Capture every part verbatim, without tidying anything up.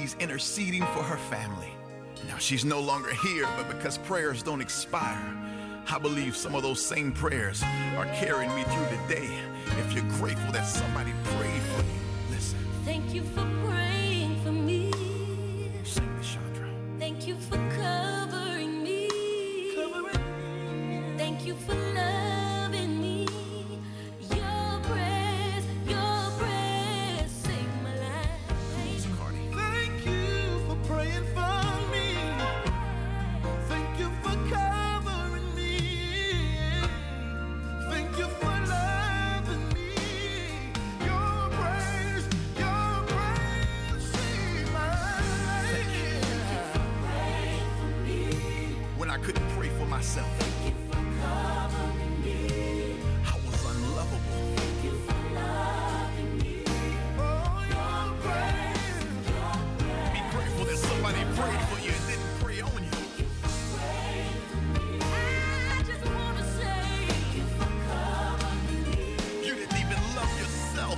she's interceding for her family. Now she's no longer here, but because prayers don't expire, I believe some of those same prayers are carrying me through the day. If you're grateful that somebody prayed for you, listen. Thank you for praying for me. Sing this, Chandra. Thank you for covering me. Covering me. Thank you for loving me. Your prayers, your prayers saved my life. Thank you for praying for me. Thank you for covering me. Thank you for loving me. Your prayers, your prayers saved my life. Thank you. Pray for me. When I couldn't pray for myself, Thank you for covering me. I was unlovable. Thank you for loving me. Oh, your prayers. Your prayers. Be grateful that somebody prayed for you and didn't pray on you. Thank you for praying for me. I just wanna say thank you for covering me. You didn't even love yourself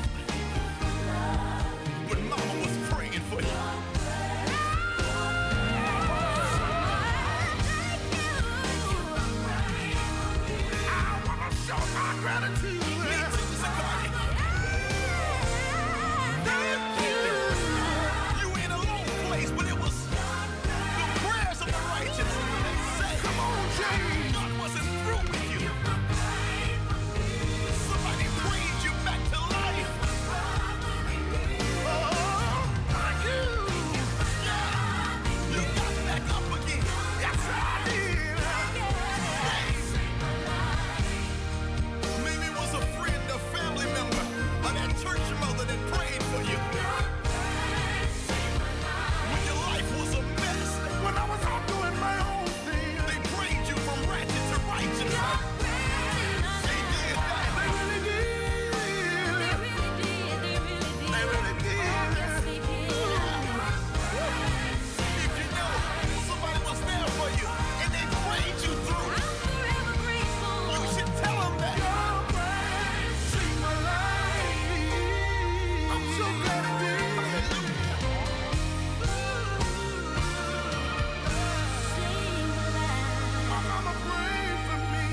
when mama was praying for you. I want to show my gratitude. Me too, Zacardi. Thank you. You were in a low place, but it was the prayers of the righteous that saved. Come on, James. God wasn't through with you. Somebody prayed you back to life. Oh, thank you. You got back up again. Yes, I did. Maybe it was a friend, a family member, or that church mother that prayed for you. When your life was a mess, When I was out doing my own thing, they prayed you from ratchet to righteous. They did that. they really did. They really did. If you know somebody was there for you and they prayed you through, you should tell them that. Your prayers saved my life. I'm so glad it did. My mama prayed for me.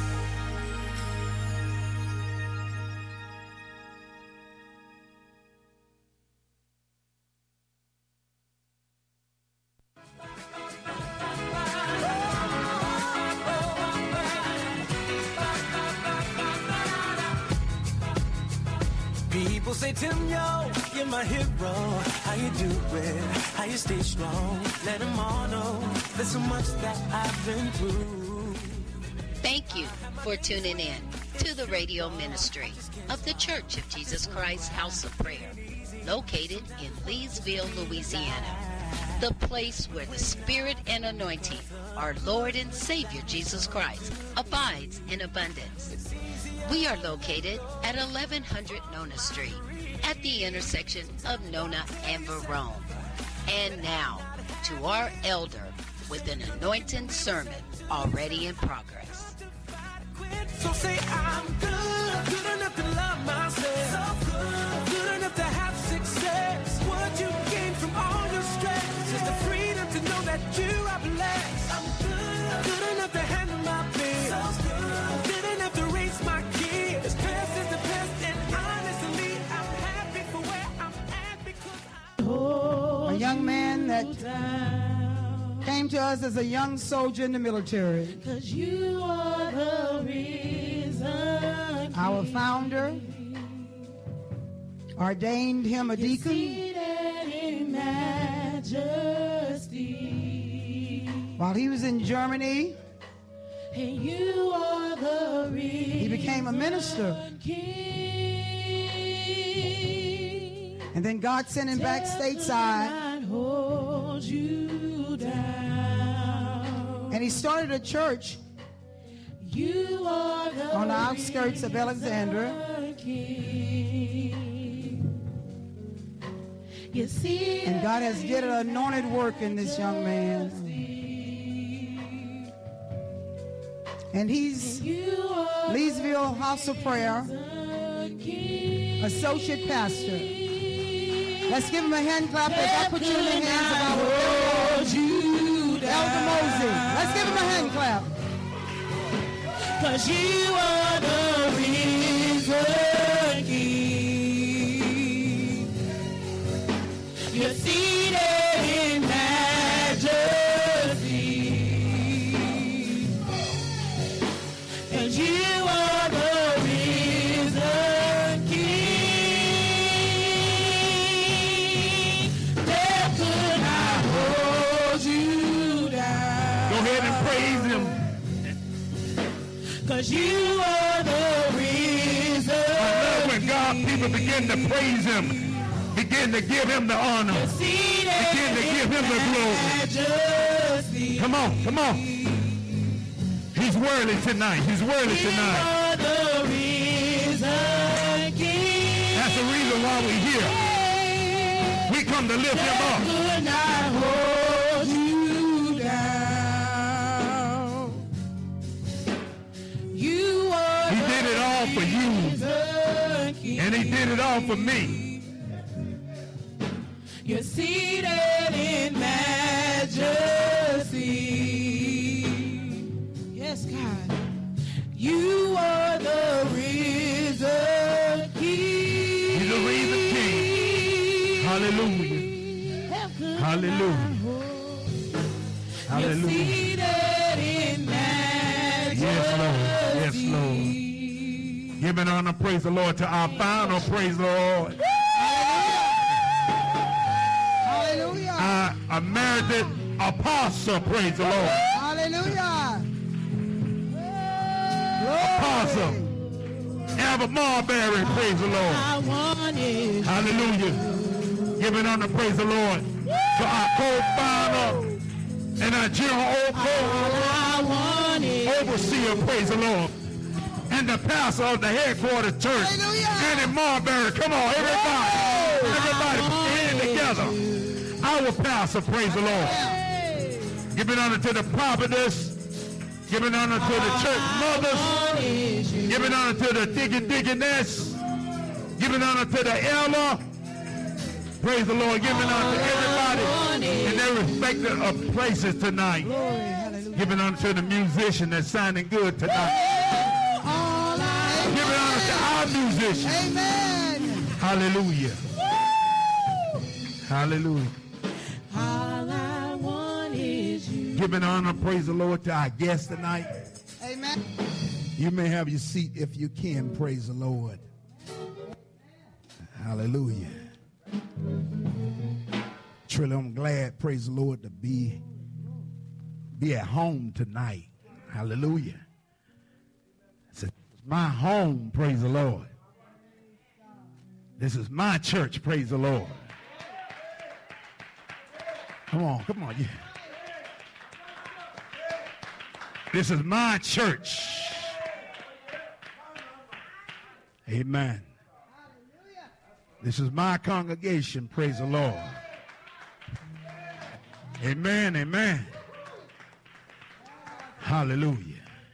People say, Tim, yo, you're my hero. How you do it? How you stay strong? Let them all know there's so much that I've been through. Thank you for tuning in to the radio ministry of the Church of Jesus Christ House of Prayer, located in Leesville, Louisiana, the place where the Spirit and anointing, our Lord and Savior Jesus Christ, abides in abundance. We are located at eleven hundred Nona Street, at the intersection of Nona and Verone. And now, to our elder with an anointing sermon already in progress. So say I'm good, good enough to love myself, so good, good enough to have success. What you gain from all your stress is the freedom to know that you are blessed. I'm good, good enough to handle my bills, so good, good enough to raise my kids. Past is the past, and honestly, I'm happy for where I'm at because I. A young man that came to us as a young soldier in the military. Cause you are the reason. Our founder ordained him a deacon. Seated in majesty. While he was in Germany, And you are the reason. he became a minister. King. And then God sent him back stateside. Death will not hold you down. And he started a church You are the on the outskirts of Alexandria. King. You see, And God has did an anointed work in this young man. And he's Leesville House of Prayer associate pastor. Let's give him a hand clap as I put you in the hands of our Elder Mosey. Let's give him a hand clap. Cause you are the risen King. You're seated in majesty. And you are the risen King. Death could not hold you down. Go ahead and praise him. Cause you are the reason. I love when God people begin to praise him, begin to give him the honor, begin to give him the glory. Come on, come on. He's worthy tonight. He's worthy tonight. That's the reason why we're here. We come to lift him up. He did it all for you, and he did it all for me. You're seated in majesty. Yes, God. You are the risen King. He's the risen King. Hallelujah. Hallelujah. Hallelujah. You're seated in majesty. Yes, Lord. Yes, Lord. Giving honor, praise the Lord, to our final, praise the Lord. Hallelujah. Our emerited apostle, praise the Lord. Hallelujah. Apostle Albert Marbury, praise the Lord. Hallelujah. Giving honor, praise the Lord, to our co-founder and our general overseer, praise the Lord, and the pastor of the headquarters church, Andy Marbury. Come on, everybody. Everybody put your hands together. Our pastor, praise the Lord. Giving honor to the prophetess, giving honor to the church mothers, giving honor to the deacon deaconess, giving honor to the elder. Praise the Lord, giving honor to everybody in their respective uh, places tonight. Giving honor to the musician that's sounding good tonight. Giving honor to our musicians. Amen. Hallelujah. Hallelujah. All I want is you. Giving honor, praise the Lord, to our guests tonight. Amen. You may have your seat if you can. Praise the Lord. Hallelujah. Truly, I'm glad, praise the Lord, to be, be at home tonight. Hallelujah. It's my home, praise the Lord. This is my church, praise the Lord. Come on, come on. Yeah. This is my church. Amen. This is my congregation, praise the Lord. Amen, amen. Hallelujah.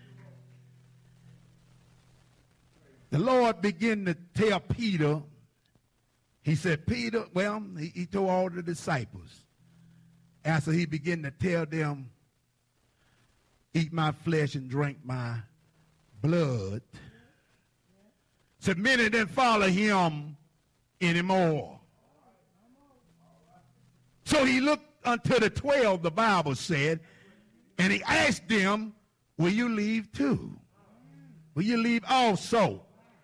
The Lord began to tell Peter, he said, Peter, well, he, he told all the disciples, after he began to tell them, eat my flesh and drink my blood, said many didn't follow him anymore. So he looked unto the twelve, the Bible said, and he asked them, will you leave too? Will you leave also?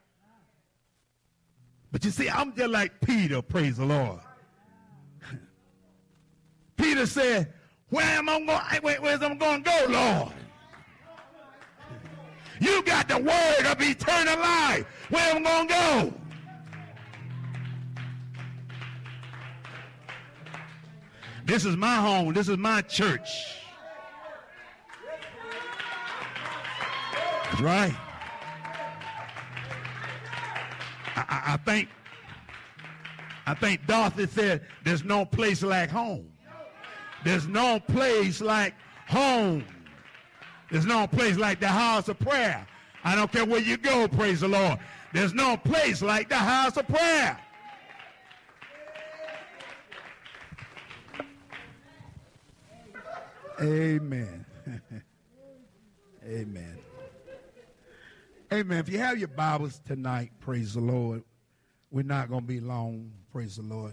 But you see, I'm just like Peter, praise the Lord. Peter said, where am I going? Where, where's I'm going to go, Lord? You got the word of eternal life. Where am I going to go? This is my home. This is my church. That's right. I, I, I think I think Dorothy said there's no place like home. There's no place like home. There's no place like the house of prayer. I don't care where you go, praise the Lord. There's no place like the house of prayer. Amen. Amen. Amen. If you have your Bibles tonight, praise the Lord. We're not going to be long, praise the Lord.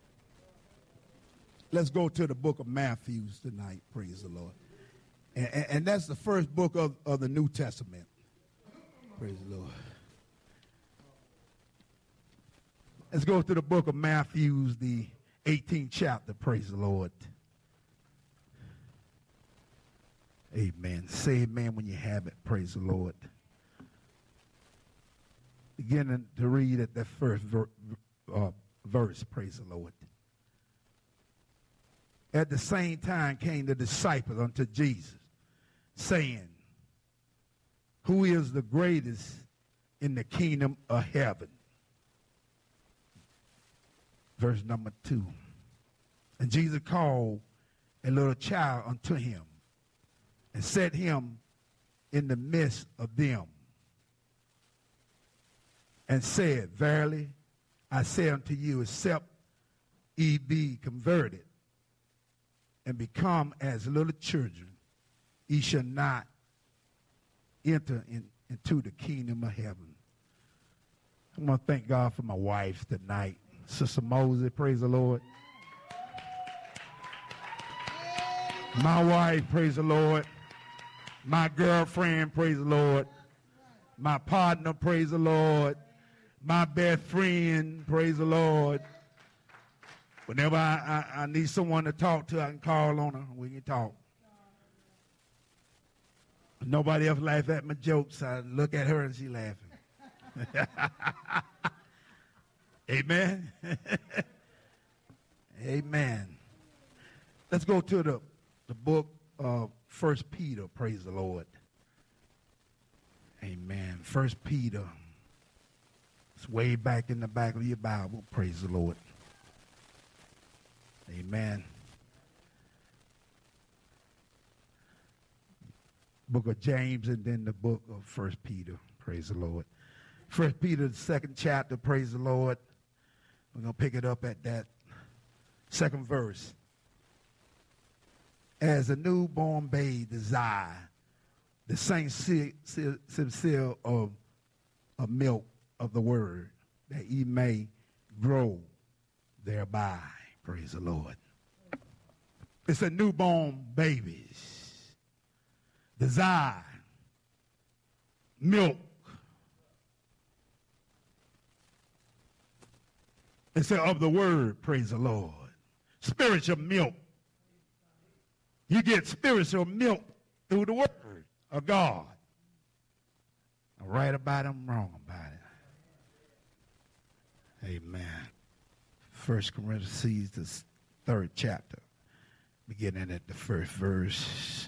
Let's go to the book of Matthew tonight, praise the Lord. And, and, and that's the first book of, of the New Testament. Praise the Lord. Let's go to the book of Matthew, the eighteenth chapter, praise the Lord. Amen. Say amen when you have it, praise the Lord. Beginning to read at that first ver uh, verse, praise the Lord. At the same time came the disciples unto Jesus, saying, who is the greatest in the kingdom of heaven? Verse number two. And Jesus called a little child unto him and set him in the midst of them and said, verily, I say unto you, except ye be converted and become as little children, ye shall not enter in, into the kingdom of heaven. I want to thank God for my wife tonight, Sister Moses, praise the Lord. My wife, praise the Lord. My girlfriend, praise the Lord. My partner, praise the Lord. My best friend, praise the Lord. Whenever I, I, I need someone to talk to, I can call on her. We can talk. Nobody else laughs at my jokes. I look at her and she laughing. Amen. Amen. Let's go to the, the book of First Peter, praise the Lord. Amen. First Peter. It's way back in the back of your Bible, praise the Lord. Amen. Book of James and then the book of First Peter, praise the Lord. First Peter, the second chapter, praise the Lord. We're going to pick it up at that second verse. As a newborn babe desire the same sincere of, of milk of the word, that ye may grow thereby. Praise the Lord. It's a newborn babies desire milk. It's of the word, praise the Lord. Spiritual milk. You get spiritual milk through the word of God. I'm right about it, I'm wrong about it. Amen. First Corinthians, the third chapter, beginning at the first verse.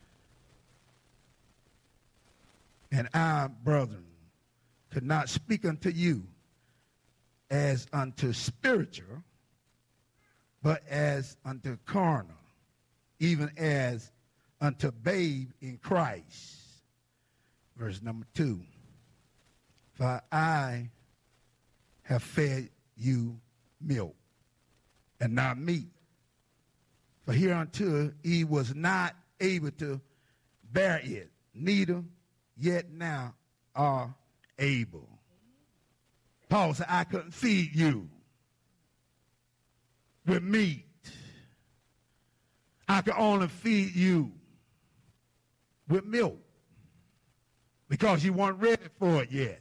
And I, brethren, could not speak unto you as unto spiritual, but as unto carnal, even as unto babe in Christ. Verse number two. For I have fed you milk and not meat. For hereunto he was not able to bear it, neither yet now are able. Paul said, I couldn't feed you with meat. I could only feed you with milk because you weren't ready for it yet.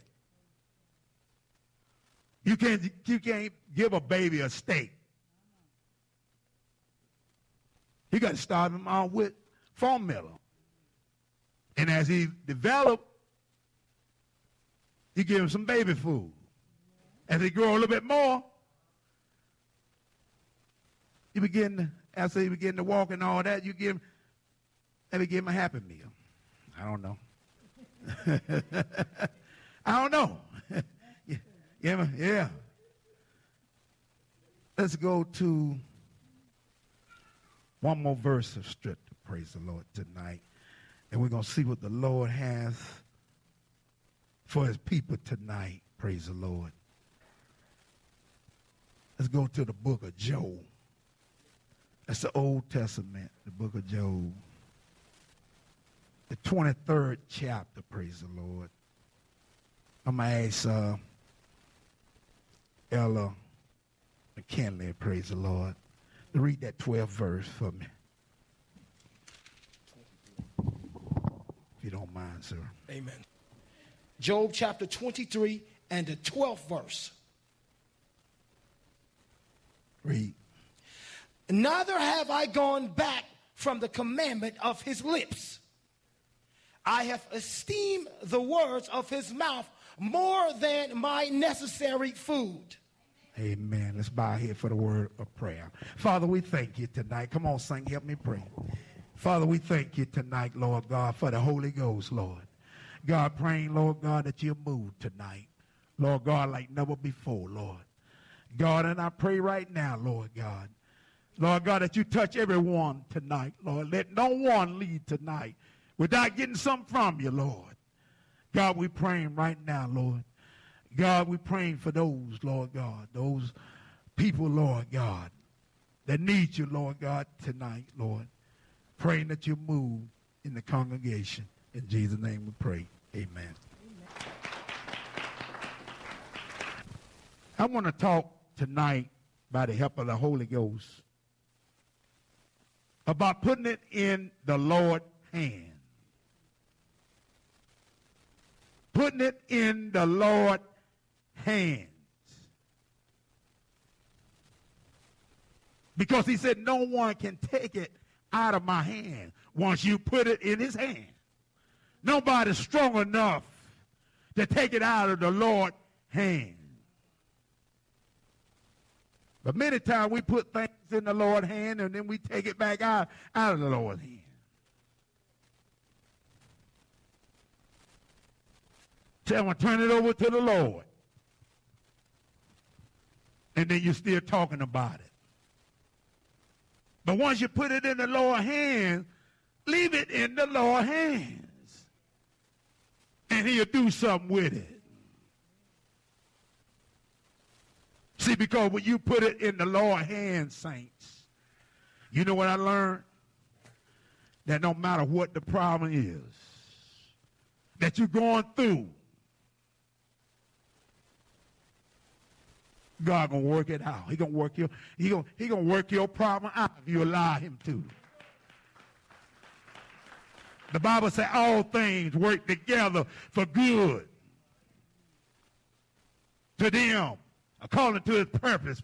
You can't, you can't give a baby a steak. You got to start him out with formula. And as he develops, you give him some baby food. As he grows a little bit more, you begin to, after he begin to walk and all that, you give him, maybe give him a Happy Meal. I don't know. I don't know. yeah, yeah. Let's go to one more verse of scripture, praise the Lord, tonight. And we're going to see what the Lord has for his people tonight, praise the Lord. Let's go to the book of Job. That's the Old Testament, the book of Job. The twenty-third chapter, praise the Lord. I'm going to ask uh, Ella McKinley, praise the Lord, to read that twelfth verse for me. If you don't mind, sir. Amen. Job chapter twenty-three and the twelfth verse. Read. Neither have I gone back from the commandment of his lips. I have esteemed the words of his mouth more than my necessary food. Amen. Let's bow here for the word of prayer. Father, we thank you tonight. Come on, sing, help me pray. Father, we thank you tonight, Lord God, for the Holy Ghost, Lord. God, praying, Lord God, that you're moved tonight. Lord God, like never before, Lord. God, and I pray right now, Lord God, Lord God, that you touch everyone tonight, Lord. Let no one leave tonight without getting something from you, Lord. God, we're praying right now, Lord. God, we're praying for those, Lord God, those people, Lord God, that need you, Lord God, tonight, Lord. Praying that you move in the congregation. In Jesus' name we pray. Amen. Amen. I want to talk tonight, by the help of the Holy Ghost, about putting it in the Lord's hand. Putting it in the Lord's hands. Because he said no one can take it out of my hand once you put it in his hand. Nobody's strong enough to take it out of the Lord's hand. But many times we put things in the Lord's hand and then we take it back out, out of the Lord's hand. Tell them, turn it over to the Lord. And then you're still talking about it. But once you put it in the Lord's hands, leave it in the Lord's hands. And he'll do something with it. See, because when you put it in the Lord's hands, saints, you know what I learned? That no matter what the problem is that you're going through, God gonna work it out. He gonna work your he gonna he gonna work your problem out if you allow him to. The Bible says all things work together for good to them according to his purpose.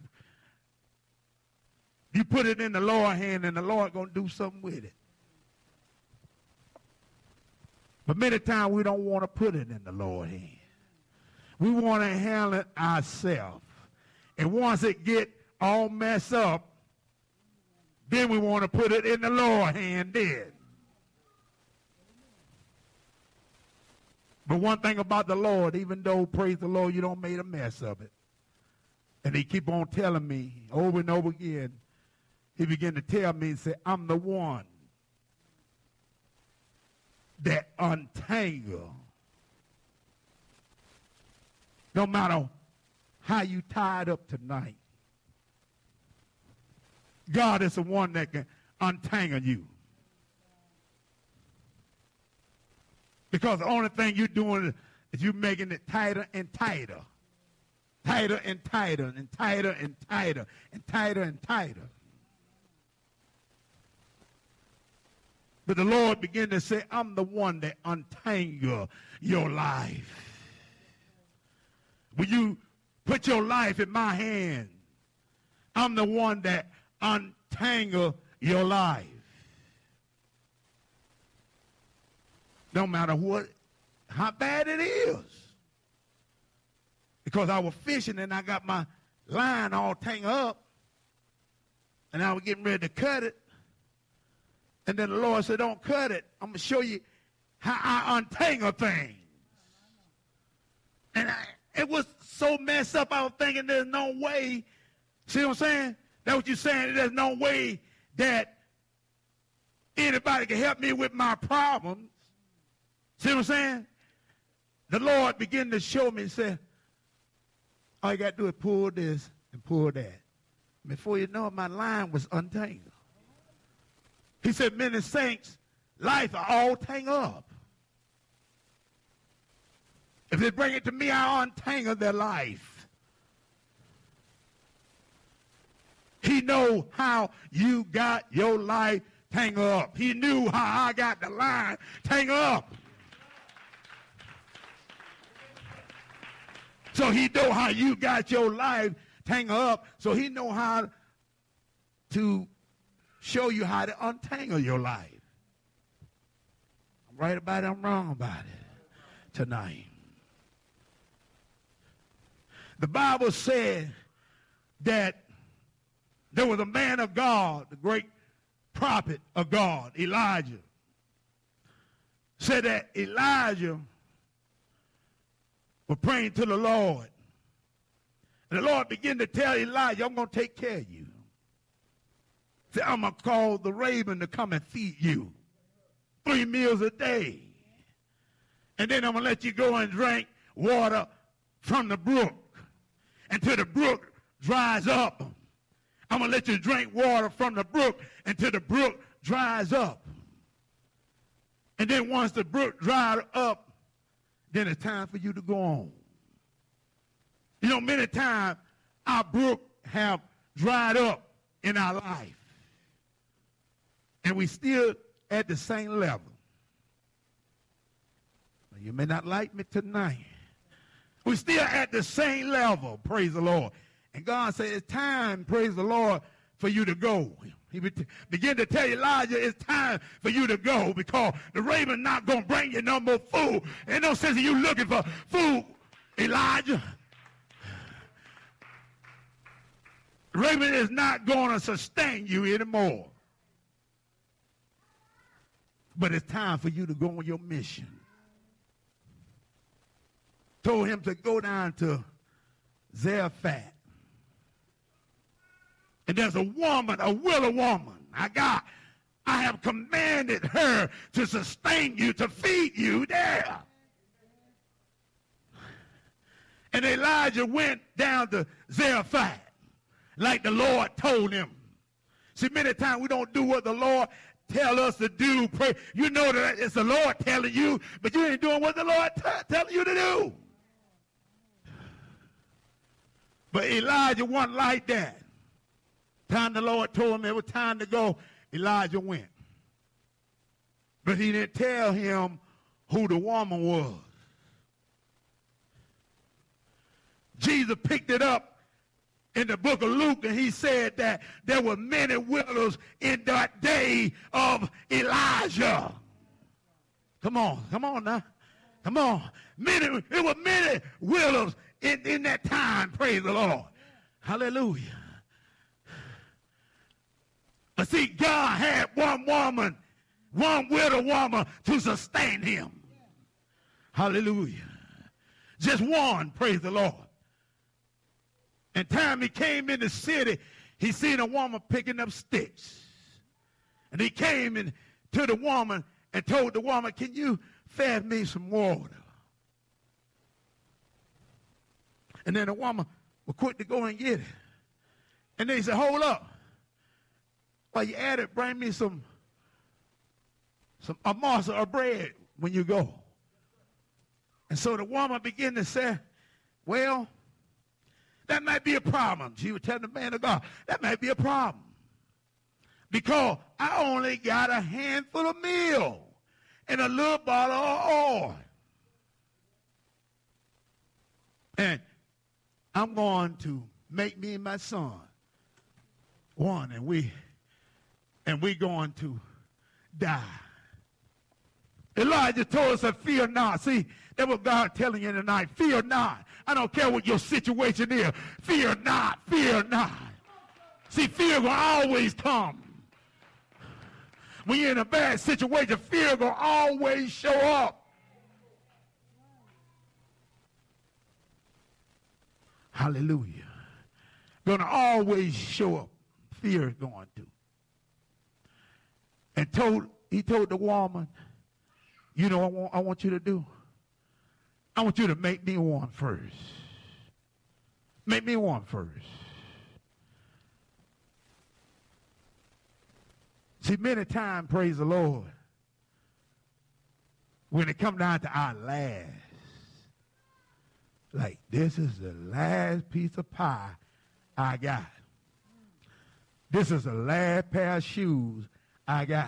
You put it in the Lord's hand and the Lord gonna do something with it. But many times we don't want to put it in the Lord's hand. We want to handle it ourselves. And once it get all messed up, then we want to put it in the Lord's hand then. But one thing about the Lord, even though, praise the Lord, you don't make a mess of it. And he keep on telling me over and over again, he began to tell me and say, I'm the one that untangle. No matter how you tied up tonight, God is the one that can untangle you. Because the only thing you're doing is you're making it tighter and tighter. Tighter and tighter and tighter and tighter and tighter and tighter. But the Lord began to say, I'm the one that untangle your life. When you put your life in my hand, I'm the one that untangle your life. No matter what, how bad it is. Because I was fishing and I got my line all tangled up and I was getting ready to cut it. And then the Lord said, don't cut it. I'm going to show you how I untangle things. And I, it was so messed up, I was thinking there's no way. See what I'm saying? That's what you're saying. There's no way that anybody can help me with my problems. See what I'm saying? The Lord began to show me and say, all you got to do is pull this and pull that. Before you know it, my line was untangled. He said, many saints' life are all tangled up. If they bring it to me, I'll untangle their life. He know how you got your life tangled up. He knew how I got the line tangled up. So he know how you got your life tangled up. So he know how to show you how to untangle your life. I'm right about it, I'm wrong about it tonight. The Bible said that there was a man of God, the great prophet of God, Elijah. Said that Elijah was praying to the Lord. And the Lord began to tell Elijah, I'm going to take care of you. Say, I'm going to call the raven to come and feed you three meals a day. And then I'm going to let you go and drink water from the brook until the brook dries up. I'm going to let you drink water from the brook until the brook dries up. And then once the brook dried up, then it's time for you to go on. You know, many times our brook have dried up in our life. And we still at the same level. You may not like me tonight. We're still at the same level, praise the Lord. And God said, it's time, praise the Lord, for you to go. He began to tell Elijah, it's time for you to go because the raven not going to bring you no more food. Ain't no sense of you looking for food, Elijah. The raven is not going to sustain you anymore. But it's time for you to go on your mission. Told him to go down to Zarephath. And there's a woman, a willow woman. I got, I have commanded her to sustain you, to feed you there. And Elijah went down to Zarephath like the Lord told him. See, many times we don't do what the Lord tell us to do. Pray. You know that it's the Lord telling you, but you ain't doing what the Lord t- telling you to do. But Elijah wasn't like that. Time the Lord told him it was time to go, Elijah went. But he didn't tell him who the woman was. Jesus picked it up in the book of Luke, and he said that there were many widows in that day of Elijah. Come on, come on now. Come on. Many, there were many widows in, in that time, praise the Lord. Hallelujah. But see, God had one woman, one widow woman to sustain him. Hallelujah. Just one, praise the Lord. And time he came in the city, he seen a woman picking up sticks. And he came in to the woman and told the woman, can you fetch me some water? And then the woman was quick to go and get it. And then he said, hold up. While you at it, bring me some, some a morsel of bread when you go. And so the woman began to say, well, that might be a problem. She would tell the man of God, that might be a problem. Because I only got a handful of meal and a little bottle of oil. And I'm going to make me and my son one, and we and we going to die. Elijah told us that fear not. See, that was God telling you tonight. Fear not. I don't care what your situation is. Fear not. Fear not. See, fear will always come. When you're in a bad situation, fear will always show up. Hallelujah. Gonna always show up. Fear is going to. And told he told the woman, you know what I want, I want you to do? I want you to make me one first. Make me one first. See, many times, praise the Lord, when it comes down to our last, like this is the last piece of pie I got. This is the last pair of shoes I got.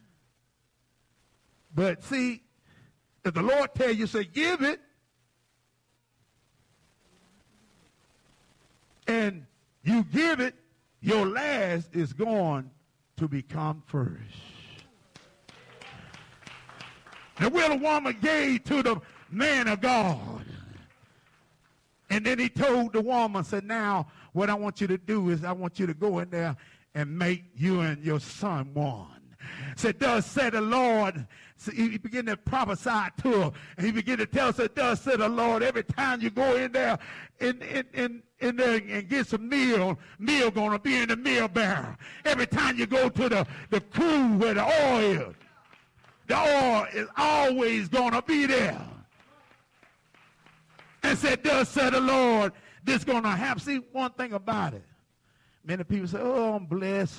But see, if the Lord tell you, say, give it, and you give it, your last is going to become first. The will of woman gave to the man of God. And then he told the woman, said, now what I want you to do is I want you to go in there and make you and your son one. Said, thus said the Lord. So he began to prophesy to her. And he began to tell us, said, thus said the Lord, every time you go in there, in, in, in, in there and get some meal, meal going to be in the meal barrel. Every time you go to the, the crew where the oil is, the oil is always going to be there. And said, thus said the Lord, this going to happen. See, one thing about it. Many people say, oh, I'm blessed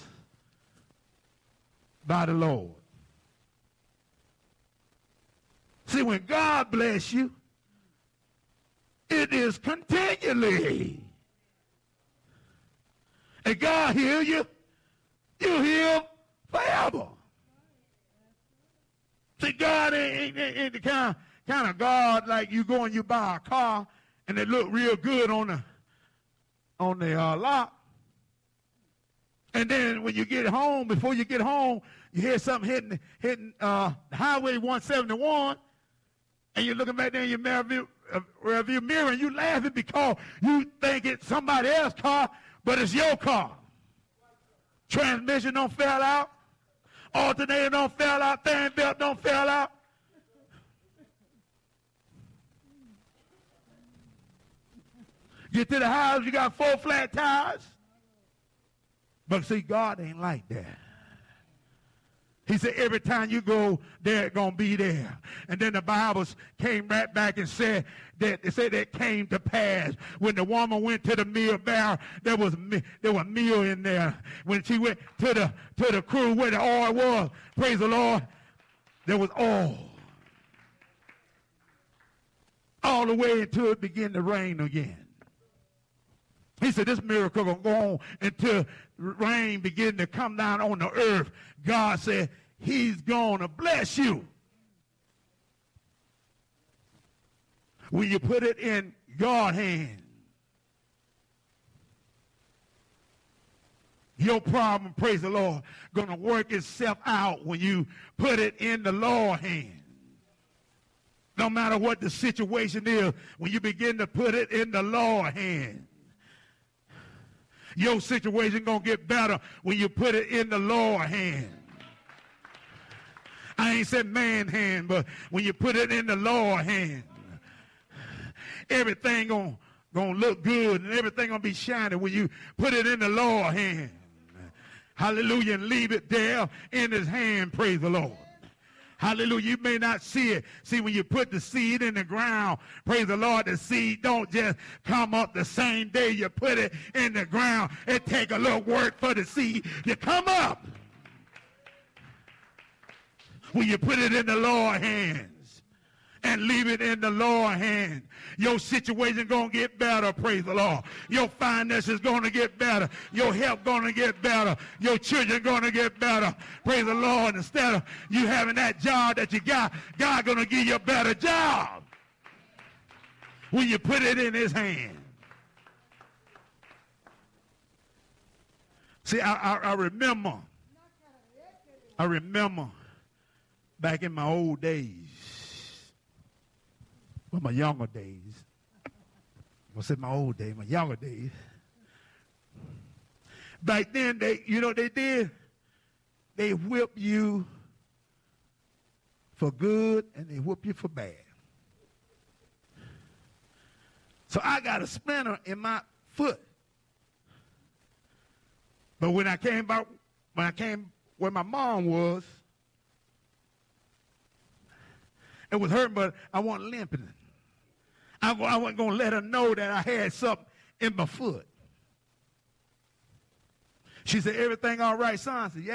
by the Lord. See, when God bless you, it is continually. And God heal you, you heal forever. See, God ain't, ain't, ain't the kind, kind of God like you go and you buy a car and it look real good on the on the uh, lot. And then when you get home, before you get home, you hear something hitting hitting uh, Highway one seventy-one, and you're looking back there in your rearview, uh, rearview mirror, and you laughing because you think it's somebody else's car, but it's your car. Transmission don't fail out. Alternator don't fail out. Fan belt don't fail out. Get to the house, you got four flat tires. But see, God ain't like that. He said every time you go, they're going to be there. And then the Bible came right back and said that it said that came to pass. When the woman went to the meal barrel, there was there was meal in there. When she went to the to the crew where the oil was, praise the Lord, there was oil. All the way until it began to rain again. He said this miracle going to go on until rain begin to come down on the earth. God said he's going to bless you. When you put it in God's hand, your problem, praise the Lord, going to work itself out when you put it in the Lord's hand. No matter what the situation is, when you begin to put it in the Lord's hand, your situation going to get better when you put it in the Lord's hand. I ain't said man hand, but when you put it in the Lord's hand, everything going to look good and everything going to be shining when you put it in the Lord's hand. Hallelujah, and leave it there in his hand, praise the Lord. Hallelujah. You may not see it. See, when you put the seed in the ground, praise the Lord, the seed don't just come up the same day you put it in the ground. It take a little work for the seed to come up. When you put it in the Lord's hands and leave it in the Lord's hand, your situation going to get better, praise the Lord. Your finances going to get better. Your health going to get better. Your children going to get better, praise the Lord. Instead of you having that job that you got, God going to give you a better job when you put it in his hand. See, I, I, I remember, I remember back in my old days, well, my younger days. I said my old days, my younger days. Back then, they, you know what they did? They whip you for good and they whip you for bad. So I got a splinter in my foot. But when I came back, when I came where my mom was, it was hurting, but I wasn't limping. I, I wasn't going to let her know that I had something in my foot. She said, everything all right, son? I said, yeah.